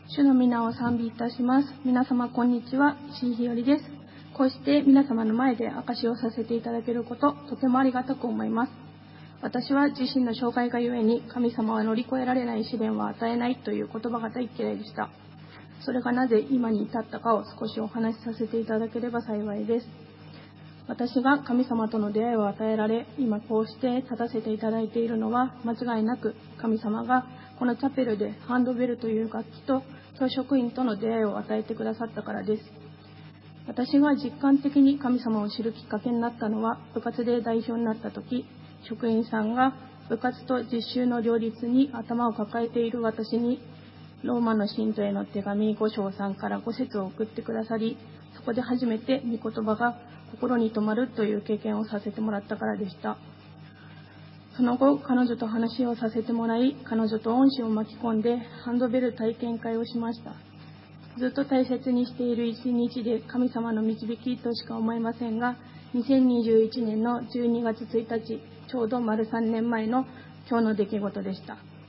主の皆を賛美いたします。皆様こんにちは、石井ひよりです。こうして皆様の前で証しをさせていただけること、とてもありがたく思います。私は自身の障害がゆえに、神様は乗り越えられない試練は与えないという言葉が大嫌いでした。それがなぜ今に至ったかを少しお話しさせていただければ幸いです。私が神様との出会いを与えられ、今こうして立たせていただいているのは、間違いなく神様がこのチャペルでハンドベルという楽器と教職員との出会いを与えてくださったからです。私が実感的に神様を知るきっかけになったのは、部活で代表になった時、職員さんが部活と実習の両立に頭を抱えている私に、ローマの信徒への手紙5章3から5節を送ってくださり、そこで初めて御言葉が心に留まるという経験をさせてもらったからでした。その後、彼女と話をさせてもらい、彼女と恩師を巻き込んでハンドベル体験会をしました。ずっと大切にしている一日で神様の導きとしか思えませんが、2021年の12月1日、ちょうど丸3年前の今日の出来事でした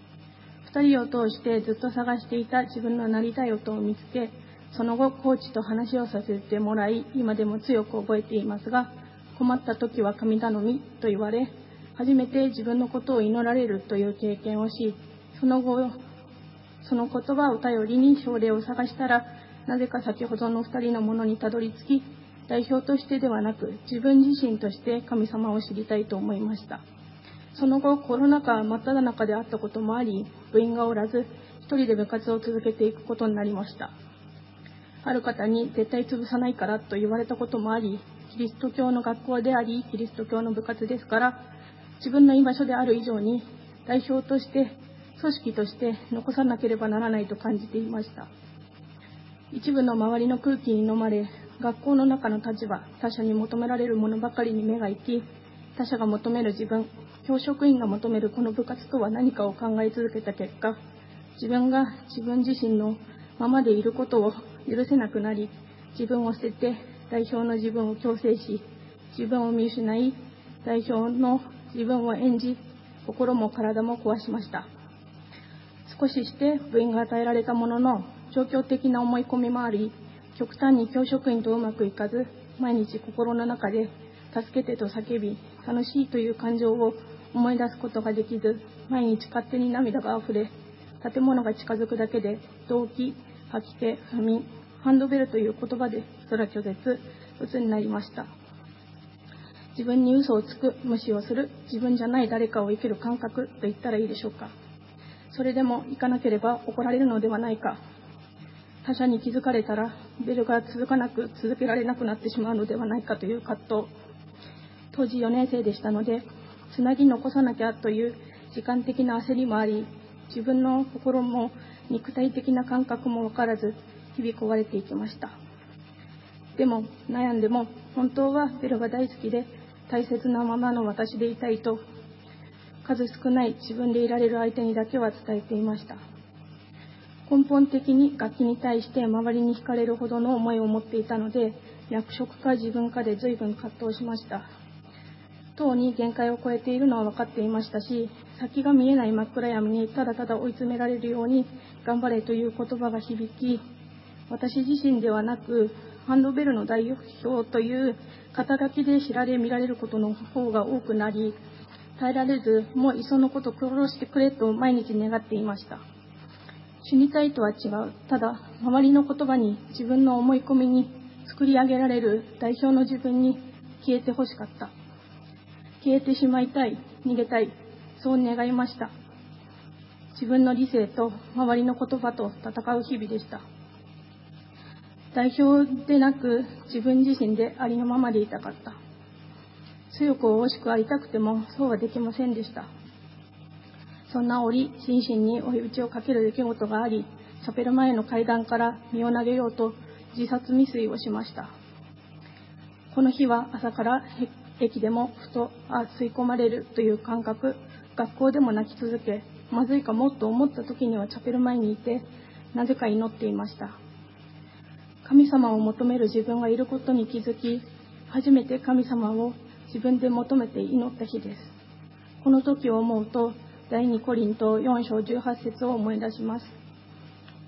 。2人を通してずっと探していた自分のなりたい音を見つけ、その後コーチと話をさせてもらい、今でも強く覚えていますが、困った時は神頼みと言われ、初めて自分のことを祈られるという経験をし、その後その言葉を頼りに症例を探したら、なぜか先ほどの2人のものにたどり着き、代表としてではなく自分自身として神様を知りたいと思いました。その後、コロナ禍真っ只中であったこともあり、部員がおらず、一人で部活を続けていくことになりました。ある方に絶対潰さないからと言われたこともあり、キリスト教の学校であり、キリスト教の部活ですから、自分の居場所である以上に、代表として、組織として残さなければならないと感じていました。一部の周りの空気に飲まれ、学校の中の立場、他者に求められるものばかりに目が行き、他者が求める自分、教職員が求めるこの部活とは何かを考え続けた結果、自分が自分自身のままでいることを許せなくなり、自分を捨てて代表の自分を強制し、自分を見失い、代表の自分を演じ、心も体も壊しました。少しして部員が与えられたものの、状況的な思い込みもあり、極端に教職員とうまくいかず、毎日心の中で助けてと叫び、楽しいという感情を思い出すことができず、毎日勝手に涙があふれ、建物が近づくだけで動悸、吐き気、不眠、ハンドベルという言葉で人ら拒絶、鬱になりました。自分に嘘をつく、無視をする、自分じゃない誰かを生きる感覚と言ったらいいでしょうか。それでも行かなければ怒られるのではないか。他者に気づかれたらベルが続けられなくなってしまうのではないかという葛藤。当時4年生でしたので、つなぎ残さなきゃという時間的な焦りもあり、自分の心も肉体的な感覚も分からず、日々壊れていきました。でも悩んでも本当はベルが大好きで大切なままの私でいたいと、数少ない自分でいられる相手にだけは伝えていました。根本的に楽器に対して周りに惹かれるほどの思いを持っていたので、役職か自分かで随分葛藤しました。当に限界を超えているのは分かっていましたし、先が見えない真っ暗闇にただただ追い詰められるように頑張れという言葉が響き、私自身ではなくハンドベルの代表という肩書きで知られ見られることの方が多くなり、耐えられず、もういっそのこと殺してくれと毎日願っていました。死にたいとは違う。ただ、周りの言葉に自分の思い込みに作り上げられる代表の自分に消えてほしかった。消えてしまいたい、逃げたい、そう願いました。自分の理性と周りの言葉と戦う日々でした。代表でなく自分自身でありのままでいたかった。強く惜しく会いたくてもそうはできませんでした。そんな折、心身に追い打ちをかける出来事があり、チャペル前の階段から身を投げようと自殺未遂をしました。この日は朝から駅でもふと吸い込まれるという感覚、学校でも泣き続け、まずいかもと思った時にはチャペル前にいて、なぜか祈っていました。神様を求める自分がいることに気づき、初めて神様を自分で求めて祈った日です。この時を思うと、第2コリント4章18節を思い出します。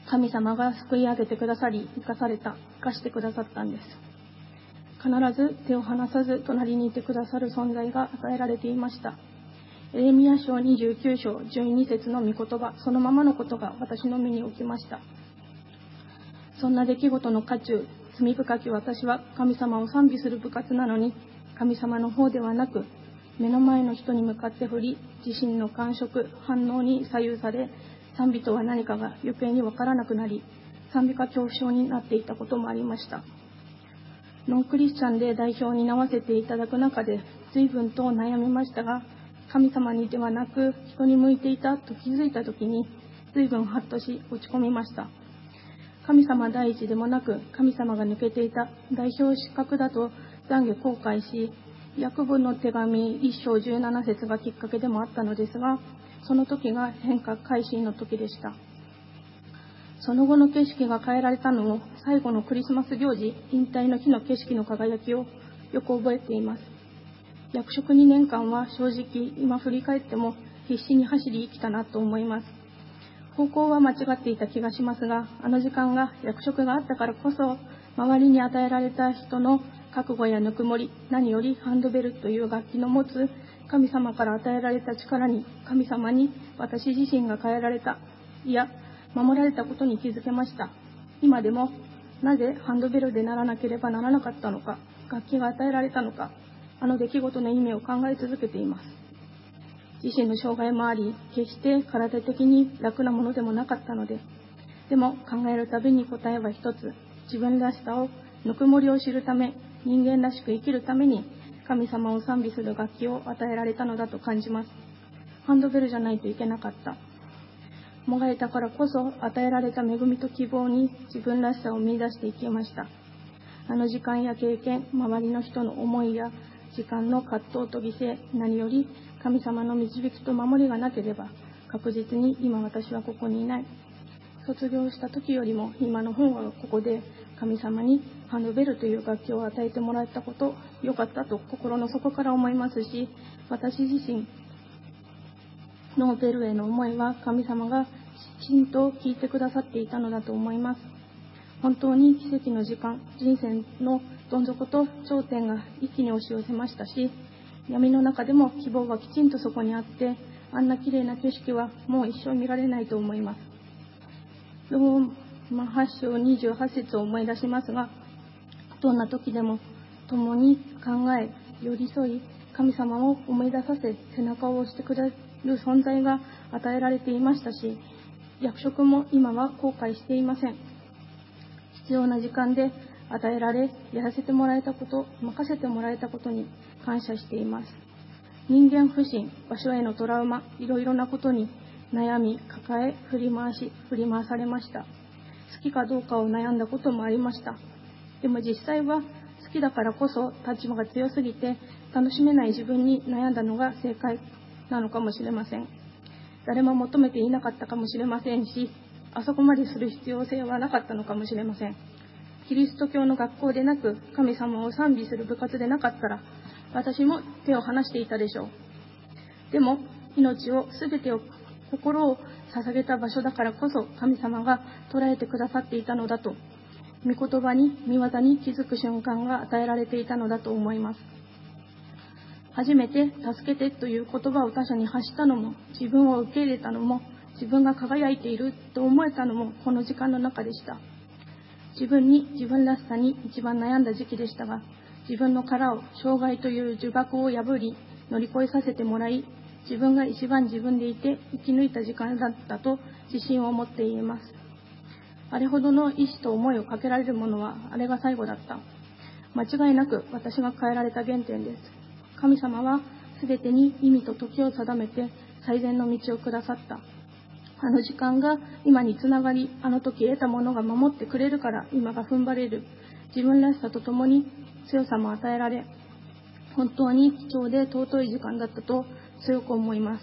神様が救い上げてくださり、生かしてくださったんです。必ず手を離さず隣にいてくださる存在が与えられていました。エレミヤ書29章12節の御言葉、そのままのことが私の目に起きました。そんな出来事の渦中、罪深き私は神様を賛美する部活なのに、神様の方ではなく、目の前の人に向かって振り、自身の感触、反応に左右され、賛美とは何かが余計にわからなくなり、賛美歌恐怖症になっていたこともありました。ノンクリスチャンで代表に担わせていただく中で、随分と悩みましたが、神様にではなく人に向いていたと気づいたときに、随分ハッとし落ち込みました。神様第一でもなく、神様が抜けていた代表資格だと懺悔後悔し、ヤコブの手紙1章17節がきっかけでもあったのですが、その時が変化改心の時でした。その後の景色が変えられたのも、最後のクリスマス行事、引退の日の景色の輝きをよく覚えています。役職2年間は正直、今振り返っても必死に走り生きたなと思います。方向は間違っていた気がしますが、あの時間が役職があったからこそ、周りに与えられた人の覚悟やぬくもり、何よりハンドベルという楽器の持つ神様から与えられた力に、神様に私自身が変えられた、いや、守られたことに気づけました。今でも、なぜハンドベルでならなければならなかったのか、楽器が与えられたのか、あの出来事の意味を考え続けています。自身の障害もあり、決して体的に楽なものでもなかったので、でも考えるたびに答えは一つ、自分らしさを、ぬくもりを知るため、人間らしく生きるために、神様を賛美する楽器を与えられたのだと感じます。ハンドベルじゃないといけなかった。もがいたからこそ与えられた恵みと希望に自分らしさを見出していきました。あの時間や経験、周りの人の思いや時間の葛藤と犠牲、何より神様の導きと守りがなければ、確実に今私はここにいない。卒業した時よりも今の方がここで神様にハンドベルという楽器を与えてもらったこと、良かったと心の底から思いますし、私自身のベルへの思いは神様がきちんと聞いてくださっていたのだと思います。本当に奇跡の時間、人生のどん底と頂点が一気に押し寄せましたし、闇の中でも希望はきちんとそこにあって、あんな綺麗な景色はもう一生見られないと思います。ローマ8章28節を思い出しますが、どんな時でも共に考え、寄り添い、神様を思い出させ、背中を押してくれる存在が与えられていましたし、役職も今は後悔していません。必要な時間で与えられ、やらせてもらえたこと、任せてもらえたことに感謝しています。人間不信、場所へのトラウマ、いろいろなことに悩み、抱え、振り回されました。好きかどうかを悩んだこともありました。でも実際は好きだからこそ立場が強すぎて楽しめない自分に悩んだのが正解なのかもしれません。誰も求めていなかったかもしれませんし、あそこまでする必要性はなかったのかもしれません。キリスト教の学校でなく、神様を賛美する部活でなかったら、私も手を離していたでしょう。でも、命を、すべてを、心を捧げた場所だからこそ、神様が捉えてくださっていたのだと、御言葉に、御業に気づく瞬間が与えられていたのだと思います。初めて助けてという言葉を他者に発したのも、自分を受け入れたのも、自分が輝いていると思えたのもこの時間の中でした。自分らしさに一番悩んだ時期でしたが、自分の殻を、障害という呪縛を破り乗り越えさせてもらい、自分が一番自分でいて生き抜いた時間だったと自信を持って言えます。あれほどの意志と思いをかけられるものはあれが最後だった。間違いなく私が変えられた原点です。神様は全てに意味と時を定めて最善の道をくださった。あの時間が今につながり、あの時得たものが守ってくれるから今が踏ん張れる。自分らしさとともに強さも与えられ、本当に貴重で尊い時間だったと強く思います。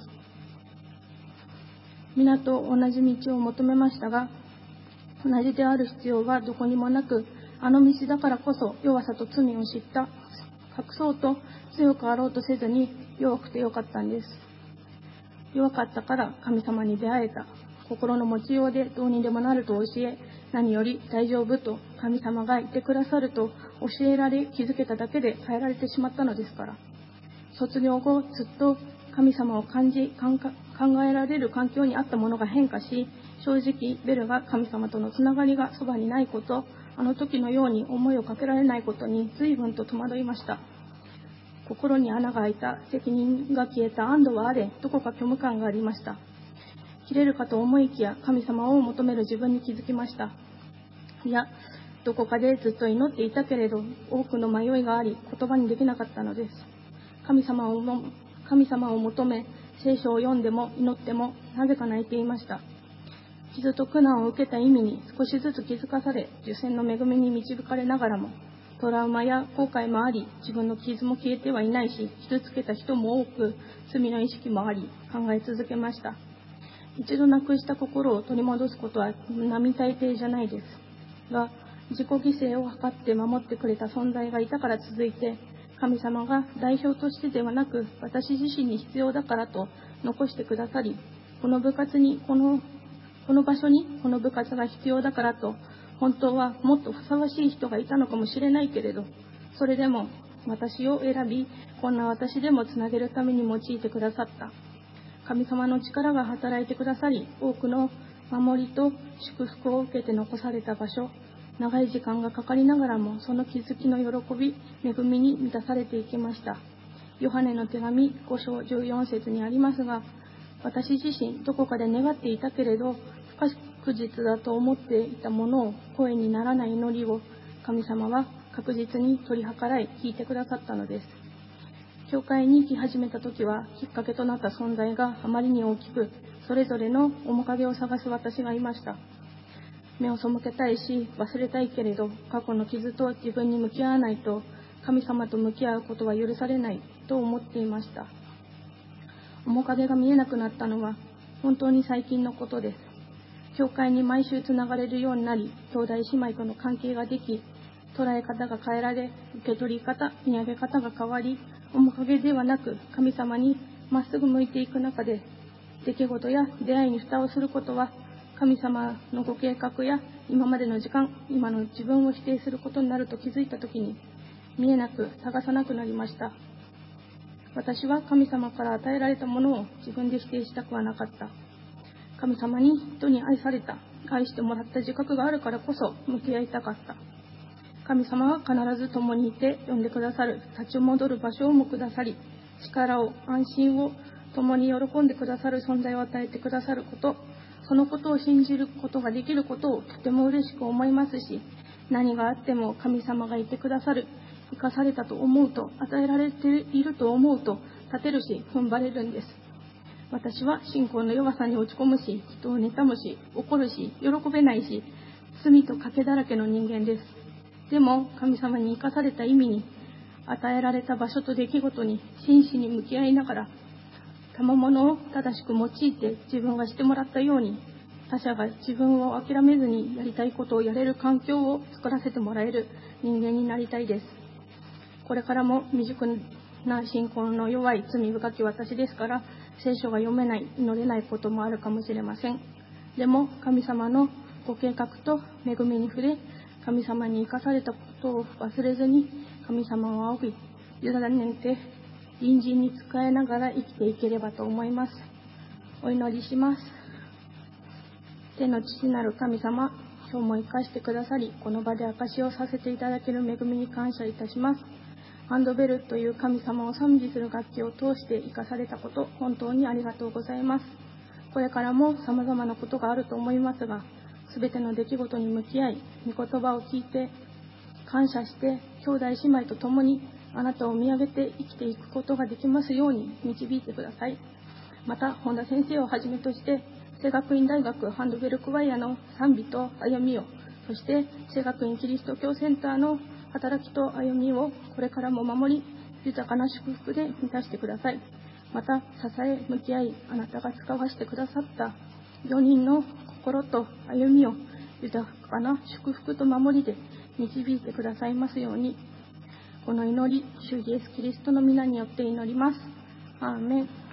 皆と同じ道を求めましたが、同じである必要はどこにもなく、あの道だからこそ弱さと罪を知った。隠そうと強くあろうとせずに弱くてよかったんです。弱かったから神様に出会えた。 心の持ちようでどうにでもなると教え、何より大丈夫と神様がいてくださると教えられ気づけただけで変えられてしまったのですから。卒業後ずっと神様を考えられる環境にあったものが変化し、正直ベルが神様とのつながりがそばにないこと、あの時のように思いをかけられないことに随分と戸惑いました。心に穴が開いた、責任が消えた安堵はあれ、どこか虚無感がありました。切れるかと思いきや神様を求める自分に気づきました。いや、どこかでずっと祈っていたけれど、多くの迷いがあり、言葉にできなかったのです。神様を求め、聖書を読んでも祈っても、なぜか泣いていました。傷と苦難を受けた意味に少しずつ気づかされ、受選の恵みに導かれながらも、トラウマや後悔もあり、自分の傷も消えてはいないし、傷つけた人も多く、罪の意識もあり、考え続けました。一度なくした心を取り戻すことは並大抵じゃないですが、自己犠牲を図って守ってくれた存在がいたから続いて、神様が代表としてではなく私自身に必要だからと残してくださり、この場所にこの部活が必要だからと、本当はもっとふさわしい人がいたのかもしれないけれど、それでも私を選び、こんな私でもつなげるために用いてくださった。神様の力が働いてくださり、多くの守りと祝福を受けて残された場所、長い時間がかかりながらも、その気づきの喜び、恵みに満たされていきました。ヨハネの手紙5章14節にありますが、私自身どこかで願っていたけれど、不確実だと思っていたものを、声にならない祈りを神様は確実に取り計らい聞いてくださったのです。教会に来始めた時は、きっかけとなった存在があまりに大きく、それぞれの面影を探す私がいました。目を背けたいし、忘れたいけれど、過去の傷と自分に向き合わないと、神様と向き合うことは許されないと思っていました。面影が見えなくなったのは、本当に最近のことです。教会に毎週つながれるようになり、兄弟姉妹との関係ができ、捉え方が変えられ、受け取り方、見上げ方が変わり、面影ではなく神様にまっすぐ向いていく中で、出来事や出会いに蓋をすることは、神様のご計画や今までの時間、今の自分を否定することになると気づいたときに、見えなく探さなくなりました。私は神様から与えられたものを自分で否定したくはなかった。神様に人に愛された、愛してもらった自覚があるからこそ向き合いたかった。神様は必ず共にいて呼んでくださる、立ち戻る場所をもくださり、力を、安心を、共に喜んでくださる存在を与えてくださること、そのことを信じることができることをとても嬉しく思いますし、何があっても神様がいてくださる、生かされたと思うと、与えられていると思うと、立てるし、踏ん張れるんです。私は信仰の弱さに落ち込むし、人を妬むし、怒るし、喜べないし、罪と賭けだらけの人間です。でも神様に生かされた意味に、与えられた場所と出来事に真摯に向き合いながら、賜物を正しく用いて自分がしてもらったように、他者が自分を諦めずにやりたいことをやれる環境を作らせてもらえる人間になりたいです。これからも未熟な信仰の弱い罪深き私ですから、聖書が読めない、祈れないこともあるかもしれません。でも神様のご計画と恵みに触れ、神様に生かされたことを忘れずに、神様を仰ぎ、委ねて隣人に仕えながら生きていければと思います。お祈りします。天の父なる神様、今日も生かしてくださり、この場で証しをさせていただける恵みに感謝いたします。ハンドベルという神様を賛美する楽器を通して生かされたこと、本当にありがとうございます。これからも様々なことがあると思いますが、すべての出来事に向き合い、御言葉を聞いて、感謝して、兄弟姉妹と共にあなたを見上げて生きていくことができますように導いてください。また、本田先生をはじめとして、聖学院大学ハンドベルクワイアの賛美と歩みを、そして聖学院キリスト教センターの働きと歩みをこれからも守り、豊かな祝福で満たしてください。また、支え、向き合い、あなたが使わせてくださった4人の心と歩みを豊かな祝福と守りで導いてくださいますように、この祈り、主イエスキリストの皆によって祈ります。アーメン。